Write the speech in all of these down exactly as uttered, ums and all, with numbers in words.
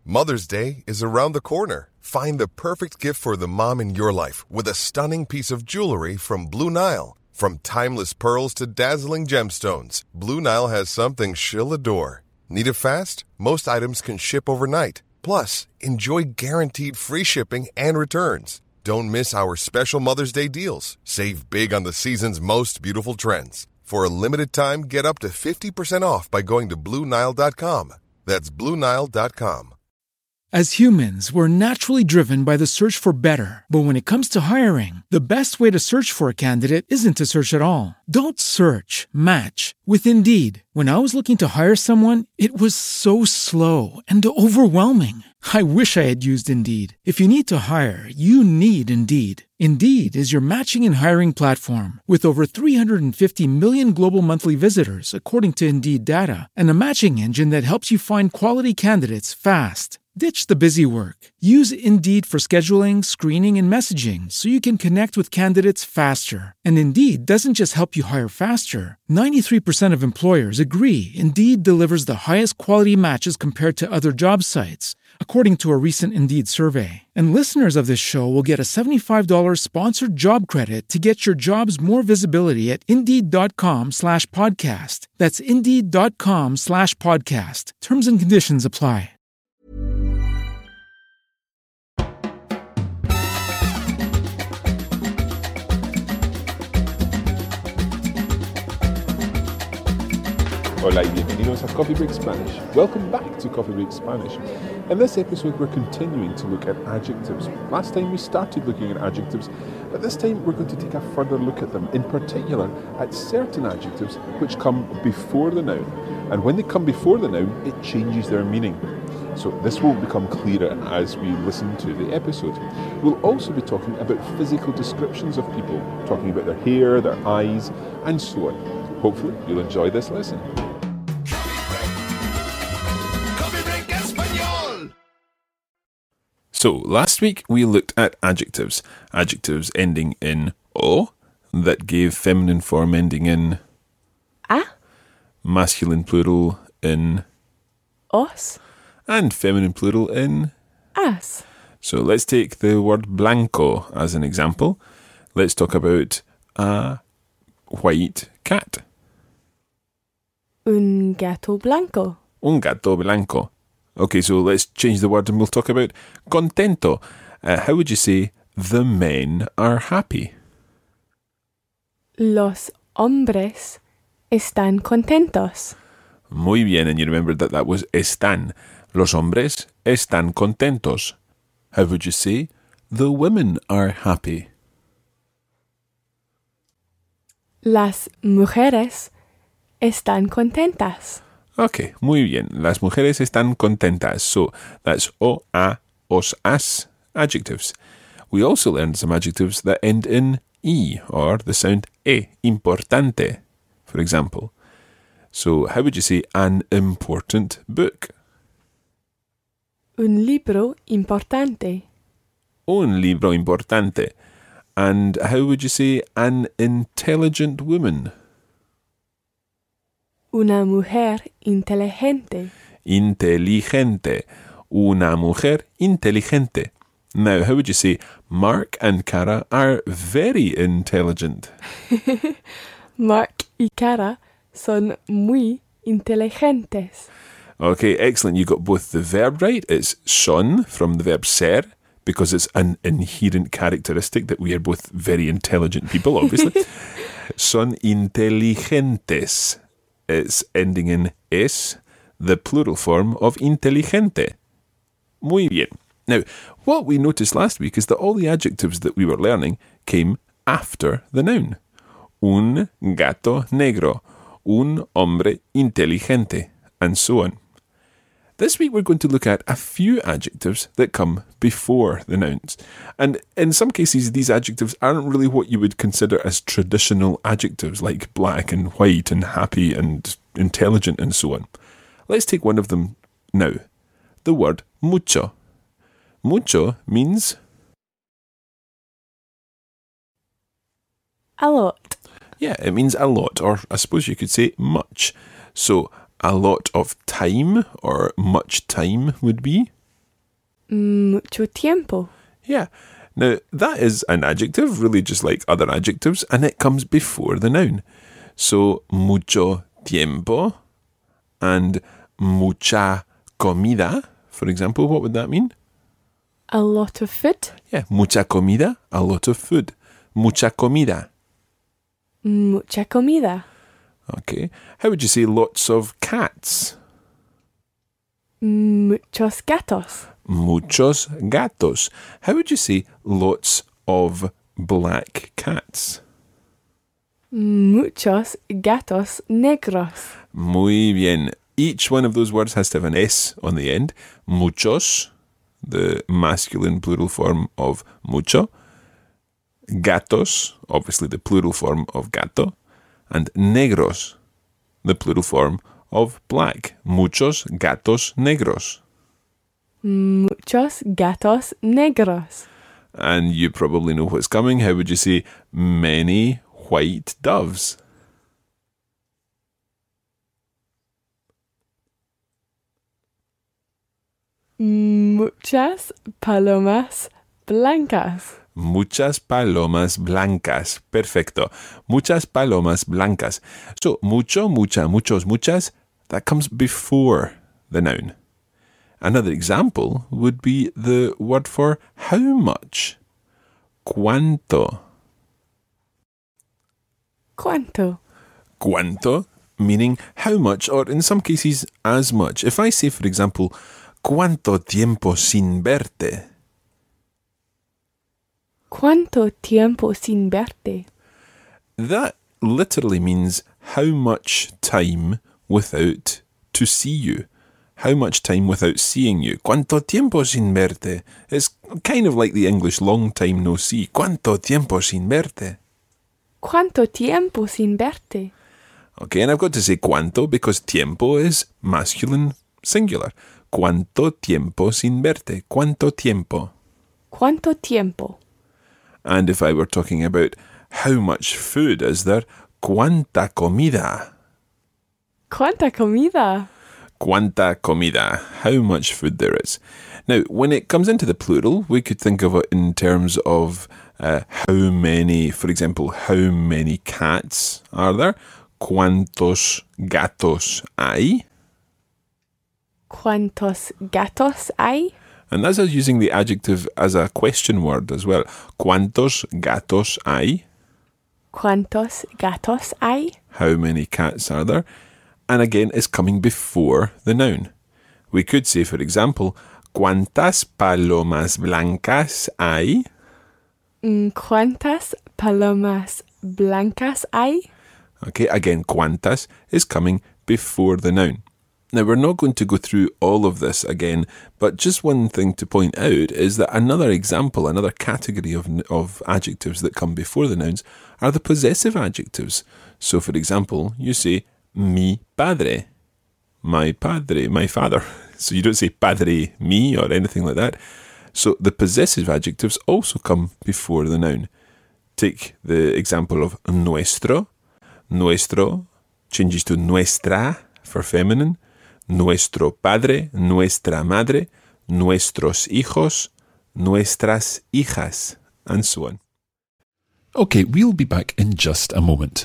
Mother's Day is around the corner. Find the perfect gift for the mom in your life with a stunning piece of jewelry from Blue Nile. From timeless pearls to dazzling gemstones, Blue Nile has something she'll adore. Need it fast? Most items can ship overnight. Plus, enjoy guaranteed free shipping and returns. Don't miss our special Mother's Day deals. Save big on the season's most beautiful trends. For a limited time, get up to fifty percent off by going to Blue Nile dot com. That's Blue Nile dot com. As humans, we're naturally driven by the search for better. But when it comes to hiring, the best way to search for a candidate isn't to search at all. Don't search, match with Indeed. When I was looking to hire someone, it was so slow and overwhelming. I wish I had used Indeed. If you need to hire, you need Indeed. Indeed is your matching and hiring platform with over three hundred fifty million global monthly visitors, according to Indeed data, and a matching engine that helps you find quality candidates fast. Ditch the busy work. Use Indeed for scheduling, screening, and messaging so you can connect with candidates faster. And Indeed doesn't just help you hire faster. ninety-three percent of employers agree Indeed delivers the highest quality matches compared to other job sites, according to a recent Indeed survey. And listeners of this show will get a seventy-five dollars sponsored job credit to get your jobs more visibility at Indeed.com slash podcast. That's Indeed.com slash podcast. Terms and conditions apply. Hola y bienvenidos a Coffee Break Spanish. Welcome back to Coffee Break Spanish. In this episode, we're continuing to look at adjectives. Last time we started looking at adjectives, but this time we're going to take a further look at them, in particular at certain adjectives which come before the noun. And when they come before the noun, it changes their meaning. So this will become clearer as we listen to the episode. We'll also be talking about physical descriptions of people, talking about their hair, their eyes, and so on. Hopefully, you'll enjoy this lesson. So, last week we looked at adjectives. Adjectives ending in O, that gave feminine form ending in A, masculine plural in os, and feminine plural in as. So, let's take the word blanco as an example. Let's talk about a white cat. Un gato blanco. Un gato blanco. Okay, so let's change the word and we'll talk about contento. Uh, how would you say the men are happy? Los hombres están contentos. Muy bien, and you remembered that that was están. Los hombres están contentos. How would you say the women are happy? Las mujeres están contentas. Okay, muy bien. Las mujeres están contentas. So that's o, a, os, as adjectives. We also learned some adjectives that end in e, or the sound e, importante, for example. So how would you say an important book? Un libro importante. Un libro importante. And how would you say an intelligent woman? Una mujer inteligente. Inteligente. Una mujer inteligente. Now, how would you say Mark and Cara are very intelligent? Mark y Cara son muy inteligentes. Okay, excellent. You got both the verb right. It's son from the verb ser, because it's an inherent characteristic that we are both very intelligent people, obviously. Son inteligentes. It's ending in es, the plural form of inteligente. Muy bien. Now, what we noticed last week is that all the adjectives that we were learning came after the noun. Un gato negro, un hombre inteligente, and so on. This week we're going to look at a few adjectives that come before the nouns. And in some cases, these adjectives aren't really what you would consider as traditional adjectives, like black and white and happy and intelligent and so on. Let's take one of them now. The word mucho. Mucho means a lot. Yeah, it means a lot, or I suppose you could say much. So, a lot of time, or much time would be Mucho tiempo. Yeah. Now, that is an adjective, really just like other adjectives, and it comes before the noun. So, mucho tiempo and mucha comida, for example, what would that mean? A lot of food. Yeah, mucha comida, a lot of food. Mucha comida. Mucha comida. Okay. How would you say lots of cats? Muchos gatos. Muchos gatos. How would you say lots of black cats? Muchos gatos negros. Muy bien. Each one of those words has to have an S on the end. Muchos, the masculine plural form of mucho. Gatos, obviously the plural form of gato. And negros, the plural form of black. Muchos gatos negros. Muchos gatos negros. And you probably know what's coming. How would you say many white doves? Muchas palomas blancas. Muchas palomas blancas. Perfecto. Muchas palomas blancas. So, mucho, mucha, muchos, muchas, that comes before the noun. Another example would be the word for how much. Cuánto. ¿Cuánto? Cuánto, meaning how much, or in some cases, as much. If I say, for example, ¿cuánto tiempo sin verte? ¿Cuánto tiempo sin verte? That literally means how much time without to see you. How much time without seeing you? ¿Cuánto tiempo sin verte? It's kind of like the English long time no see. ¿Cuánto tiempo sin verte? ¿Cuánto tiempo sin verte? Okay, and I've got to say cuánto because tiempo is masculine singular. ¿Cuánto tiempo sin verte? ¿Cuánto tiempo? ¿Cuánto tiempo? And if I were talking about how much food is there, ¿cuánta comida? ¿Cuánta comida? Cuánta comida, how much food there is. Now, when it comes into the plural, we could think of it in terms of uh, how many, for example, how many cats are there? ¿Cuántos gatos hay? ¿Cuántos gatos hay? And that's us using the adjective as a question word as well. ¿Cuántos gatos hay? ¿Cuántos gatos hay? How many cats are there? And again, it's coming before the noun. We could say, for example, ¿Cuántas palomas blancas hay? ¿Cuántas palomas blancas hay? Okay, again, ¿cuántas is coming before the noun. Now, we're not going to go through all of this again, but just one thing to point out is that another example, another category of of adjectives that come before the nouns are the possessive adjectives. So, for example, you say, mi padre, my padre, my father. So you don't say padre mi or anything like that. So the possessive adjectives also come before the noun. Take the example of nuestro. Nuestro changes to nuestra for feminine. Nuestro padre, nuestra madre, nuestros hijos, nuestras hijas, and so on. Okay, we'll be back in just a moment.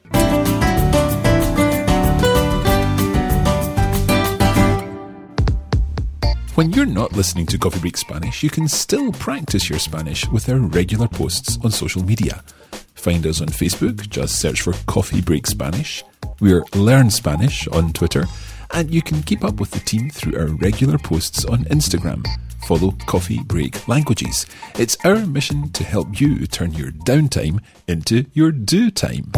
When you're not listening to Coffee Break Spanish, you can still practice your Spanish with our regular posts on social media. Find us on Facebook, just search for Coffee Break Spanish. We're Learn Spanish on Twitter, and you can keep up with the team through our regular posts on Instagram. Follow Coffee Break Languages. It's our mission to help you turn your downtime into your do time.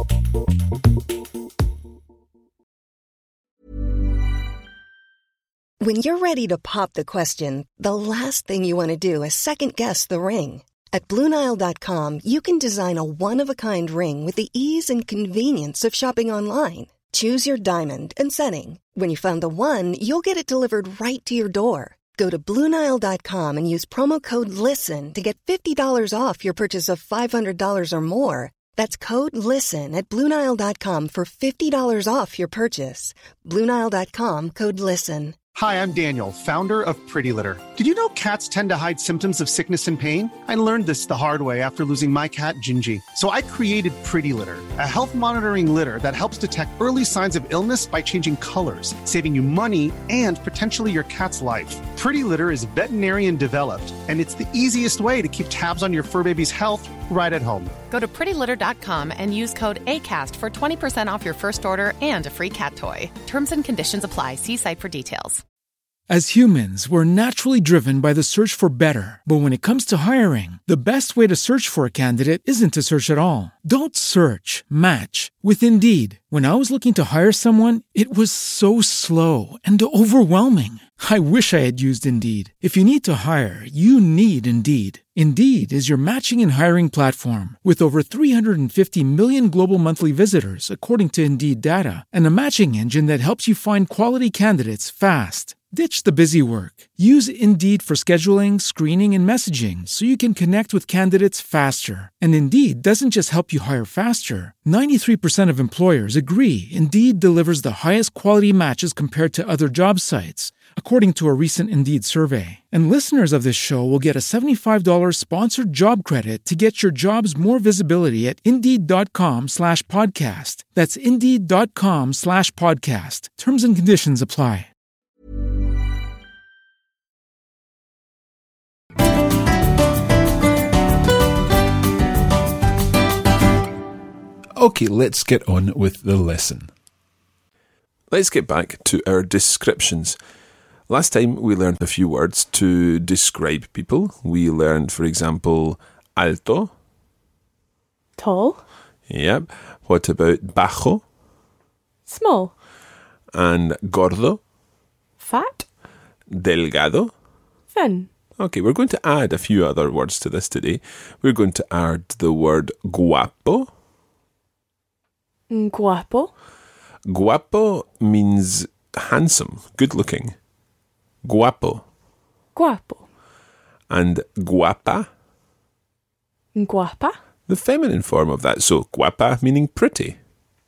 When you're ready to pop the question, the last thing you want to do is second-guess the ring. At Blue Nile dot com, you can design a one-of-a-kind ring with the ease and convenience of shopping online. Choose your diamond and setting. When you find the one, you'll get it delivered right to your door. Go to Blue Nile dot com and use promo code LISTEN to get fifty dollars off your purchase of five hundred dollars or more. That's code LISTEN at Blue Nile dot com for fifty dollars off your purchase. Blue Nile dot com, code LISTEN. Hi, I'm Daniel, founder of Pretty Litter. Did you know cats tend to hide symptoms of sickness and pain? I learned this the hard way after losing my cat, Gingy. So I created Pretty Litter, a health monitoring litter that helps detect early signs of illness by changing colors, saving you money and potentially your cat's life. Pretty Litter is veterinarian developed, and it's the easiest way to keep tabs on your fur baby's health right at home. Go to pretty litter dot com and use code ACAST for twenty percent off your first order and a free cat toy. Terms and conditions apply. See site for details. As humans, we're naturally driven by the search for better. But when it comes to hiring, the best way to search for a candidate isn't to search at all. Don't search, match with Indeed. When I was looking to hire someone, it was so slow and overwhelming. I wish I had used Indeed. If you need to hire, you need Indeed. Indeed is your matching and hiring platform with over three hundred fifty million global monthly visitors, according to Indeed data, and a matching engine that helps you find quality candidates fast. Ditch the busy work. Use Indeed for scheduling, screening, and messaging so you can connect with candidates faster. And Indeed doesn't just help you hire faster. ninety-three percent of employers agree Indeed delivers the highest quality matches compared to other job sites, according to a recent Indeed survey. And listeners of this show will get a seventy-five dollars sponsored job credit to get your jobs more visibility at Indeed.com slash podcast. That's Indeed.com slash podcast. Terms and conditions apply. Okay, let's get on with the lesson. Let's get back to our descriptions. Last time we learned a few words to describe people. We learned, for example, alto. Tall. Yep. What about bajo? Small. And gordo? Fat. Delgado? Thin. Okay, we're going to add a few other words to this today. We're going to add the word guapo. Guapo. Guapo means handsome, good looking. Guapo. Guapo. And guapa, Guapa. the feminine form of that. So guapa meaning pretty.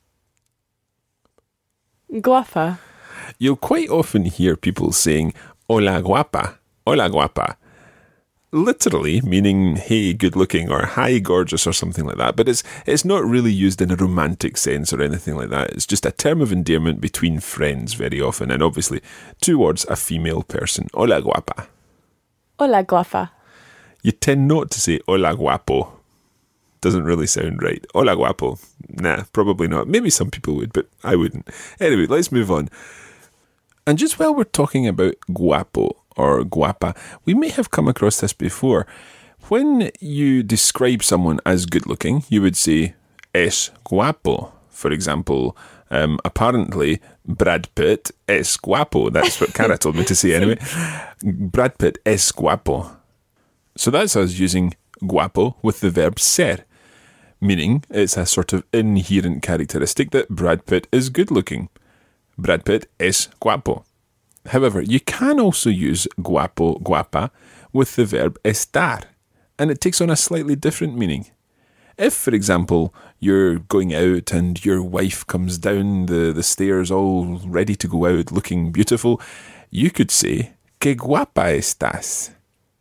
Guapa. You'll quite often hear people saying hola guapa, hola guapa. Literally meaning hey good looking or hi gorgeous or something like that, but it's it's not really used in a romantic sense or anything like that. It's just a term of endearment between friends very often, and obviously towards a female person. Hola guapa. Hola guapa. You tend not to say hola guapo. Doesn't really sound right. Hola guapo. Nah, probably not. Maybe some people would, but I wouldn't. Anyway, let's move on. And just while we're talking about guapo or guapa, we may have come across this before. When you describe someone as good looking, you would say es guapo. For example, um, apparently Brad Pitt es guapo. That's what Cara told me to say anyway. Brad Pitt es guapo. So that's us using guapo with the verb ser, meaning it's a sort of inherent characteristic that Brad Pitt is good looking. Brad Pitt es guapo. However, you can also use guapo, guapa with the verb estar, and it takes on a slightly different meaning. If, for example, you're going out and your wife comes down the, the stairs all ready to go out looking beautiful, you could say, que guapa estás.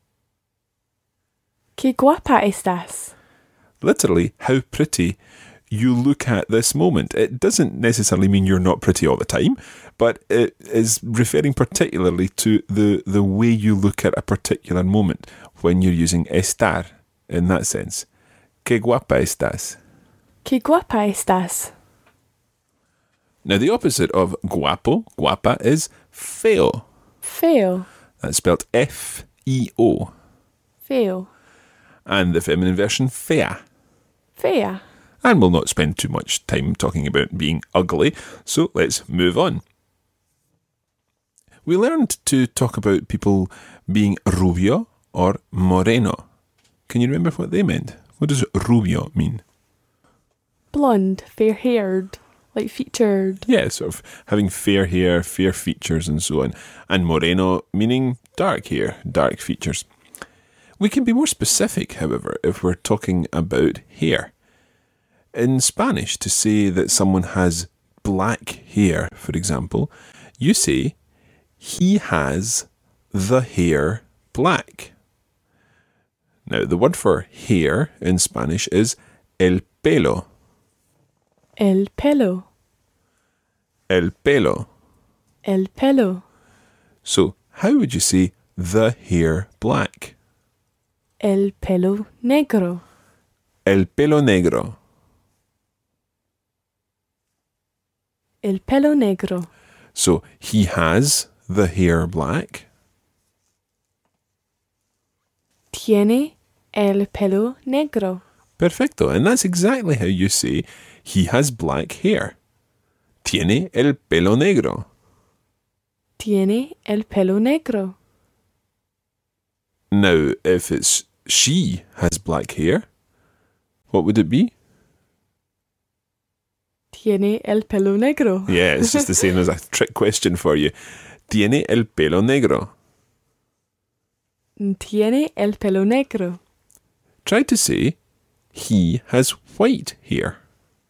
Que guapa estás. Literally, how pretty you look at this moment. It doesn't necessarily mean you're not pretty all the time, but it is referring particularly to the, the way you look at a particular moment when you're using estar in that sense. Que guapa estás. Que guapa estás. Now, the opposite of guapo, guapa, is feo. Feo. That's spelled F E O. Feo. And the feminine version, fea. Fea. And we'll not spend too much time talking about being ugly, so let's move on. We learned to talk about people being rubio or moreno. Can you remember what they meant? What does rubio mean? Blonde, fair-haired, like featured. Yeah, sort of having fair hair, fair features and so on. And moreno meaning dark hair, dark features. We can be more specific, however, if we're talking about hair. In Spanish, to say that someone has black hair, for example, you say he has the hair black. Now, the word for hair in Spanish is el pelo. El pelo. El pelo. El pelo. So, how would you say the hair black? El pelo negro. El pelo negro. El pelo negro. So, he has the hair black. Tiene el pelo negro. Perfecto. And that's exactly how you say he has black hair. Tiene el pelo negro. Tiene el pelo negro. Now, if it's she has black hair, what would it be? Tiene el pelo negro. Yeah, it's just the same as a trick question for you. Tiene el pelo negro. Tiene el pelo negro. Try to say, he has white hair.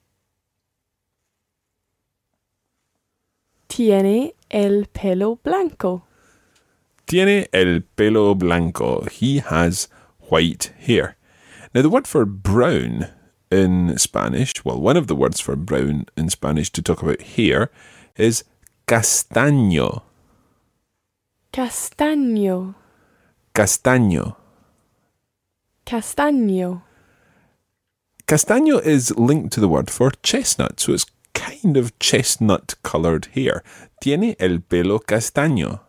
Tiene el pelo blanco. Tiene el pelo blanco. He has white hair. Now, the word for brown in Spanish, well, one of the words for brown in Spanish to talk about hair is castaño. Castaño. Castaño. Castaño. Castaño is linked to the word for chestnut, so it's kind of chestnut-coloured hair. Tiene el pelo castaño.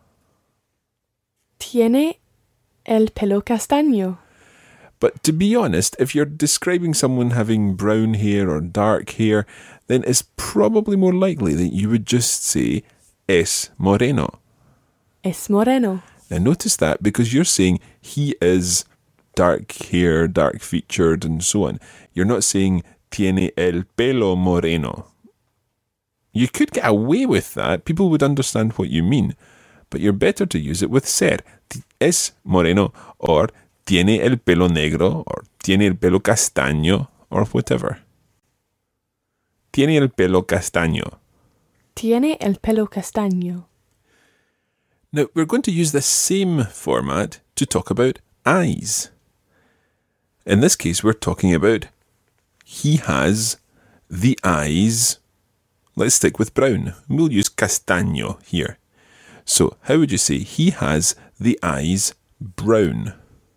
Tiene el pelo castaño. But to be honest, if you're describing someone having brown hair or dark hair, then it's probably more likely that you would just say es moreno. Es moreno. Now notice that because you're saying he is dark hair, dark featured and so on. You're not saying tiene el pelo moreno. You could get away with that. People would understand what you mean. But you're better to use it with ser. Es moreno or tiene el pelo negro or tiene el pelo castaño or whatever. Tiene el pelo castaño. Tiene el pelo castaño. Now, we're going to use the same format to talk about eyes. In this case, we're talking about he has the eyes. Let's stick with brown. We'll use castaño here. So, how would you say he has the eyes brown?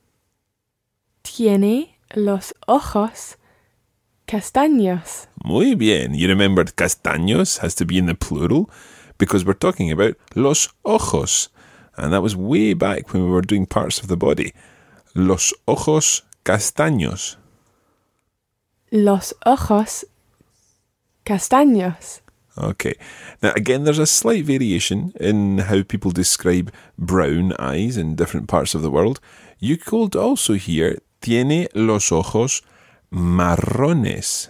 Tiene los ojos castaños. Muy bien. You remembered castaños has to be in the plural because we're talking about los ojos. And that was way back when we were doing parts of the body. Los ojos castaños. Los ojos castaños. Okay. Now, again, there's a slight variation in how people describe brown eyes in different parts of the world. You could also hear tiene los ojos marrones.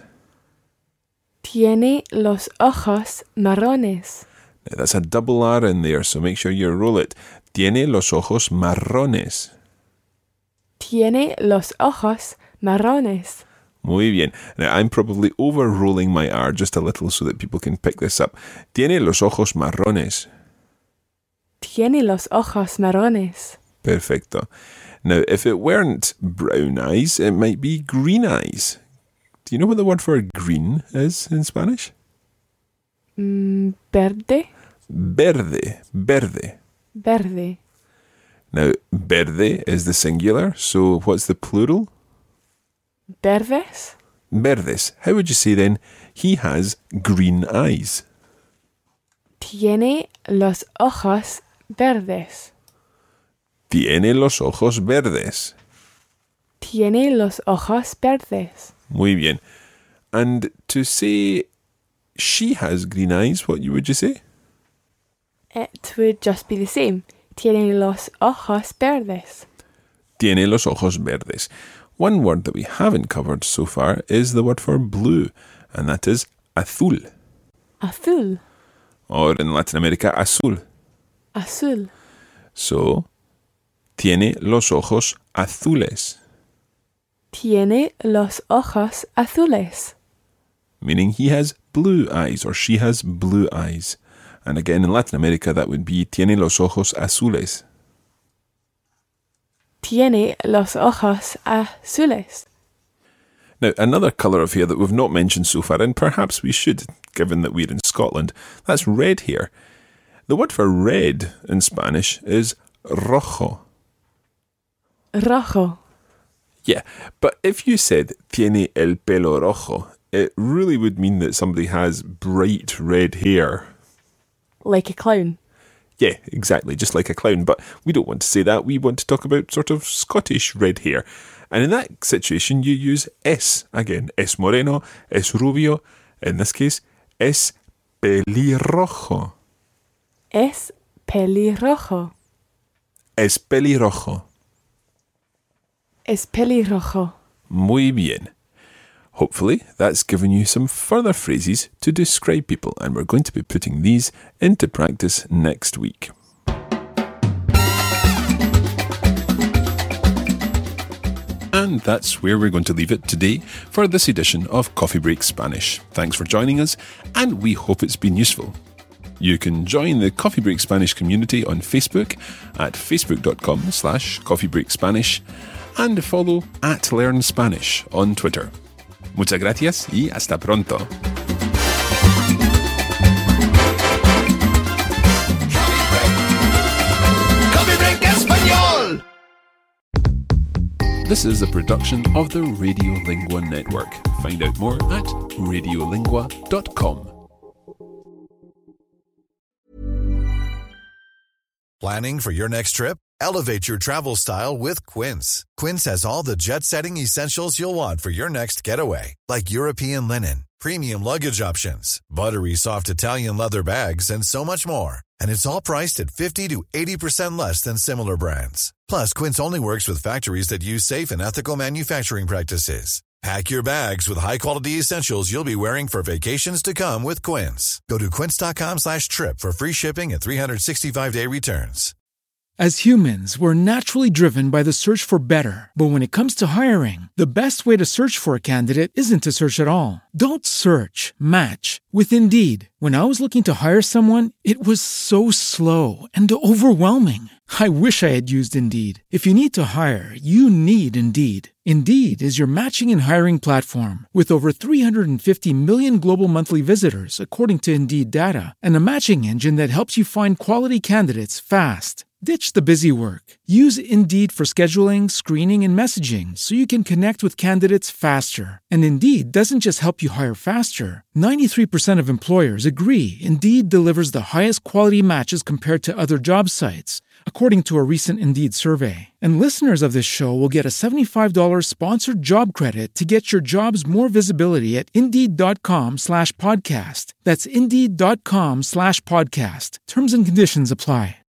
Tiene los ojos marrones. Now, that's a double R in there, so make sure you roll it. Tiene los ojos marrones. Tiene los ojos marrones. Muy bien. Now, I'm probably over-rolling my R just a little so that people can pick this up. Tiene los ojos marrones. Tiene los ojos marrones. Perfecto. Now, if it weren't brown eyes, it might be green eyes. Do you know what the word for green is in Spanish? Mm, verde. Verde. Verde. Verde. Now, verde is the singular, so what's the plural? Verdes. Verdes. How would you say then, he has green eyes? Tiene los ojos verdes. Tiene los ojos verdes. Tiene los ojos verdes. Muy bien. And to say she has green eyes, what would you say? It would just be the same. Tiene los ojos verdes. Tiene los ojos verdes. One word that we haven't covered so far is the word for blue, and that is azul. Azul. Or in Latin America, azul. Azul. So, tiene los ojos azules. Tiene los ojos azules. Meaning he has blue eyes, or she has blue eyes. And again, in Latin America, that would be tiene los ojos azules. Tiene los ojos azules. Now, another colour of hair that we've not mentioned so far, and perhaps we should, given that we're in Scotland, that's red hair. The word for red in Spanish is rojo. Rojo. Yeah, but if you said tiene el pelo rojo, it really would mean that somebody has bright red hair. Like a clown. Yeah, exactly, just like a clown. But we don't want to say that. We want to talk about sort of Scottish red hair. And in that situation, you use es. Again, es moreno, es rubio. In this case, es pelirrojo. Es pelirrojo. Es pelirrojo. Es pelirrojo. Muy bien. Hopefully, that's given you some further phrases to describe people, and we're going to be putting these into practice next week. And that's where we're going to leave it today for this edition of Coffee Break Spanish. Thanks for joining us, and we hope it's been useful. You can join the Coffee Break Spanish community on Facebook at facebook.com slash coffeebreakspanish and follow at Learn Spanish on Twitter. Muchas gracias y hasta pronto. Coffee Break Español. This is a production of the Radiolingua Network. Find out more at radiolingua dot com. Planning for your next trip? Elevate your travel style with Quince. Quince has all the jet-setting essentials you'll want for your next getaway, like European linen, premium luggage options, buttery soft Italian leather bags, and so much more. And it's all priced at fifty to eighty percent less than similar brands. Plus, Quince only works with factories that use safe and ethical manufacturing practices. Pack your bags with high-quality essentials you'll be wearing for vacations to come with Quince. Go to quince.com slash trip for free shipping and three sixty-five day returns. As humans, we're naturally driven by the search for better. But when it comes to hiring, the best way to search for a candidate isn't to search at all. Don't search, match with Indeed. When I was looking to hire someone, it was so slow and overwhelming. I wish I had used Indeed. If you need to hire, you need Indeed. Indeed is your matching and hiring platform with over three hundred fifty million global monthly visitors, according to Indeed data, and a matching engine that helps you find quality candidates fast. Ditch the busy work. Use Indeed for scheduling, screening, and messaging so you can connect with candidates faster. And Indeed doesn't just help you hire faster. ninety-three percent of employers agree Indeed delivers the highest quality matches compared to other job sites, according to a recent Indeed survey. And listeners of this show will get a seventy-five dollars sponsored job credit to get your jobs more visibility at Indeed.com slash podcast. That's Indeed.com slash podcast. Terms and conditions apply.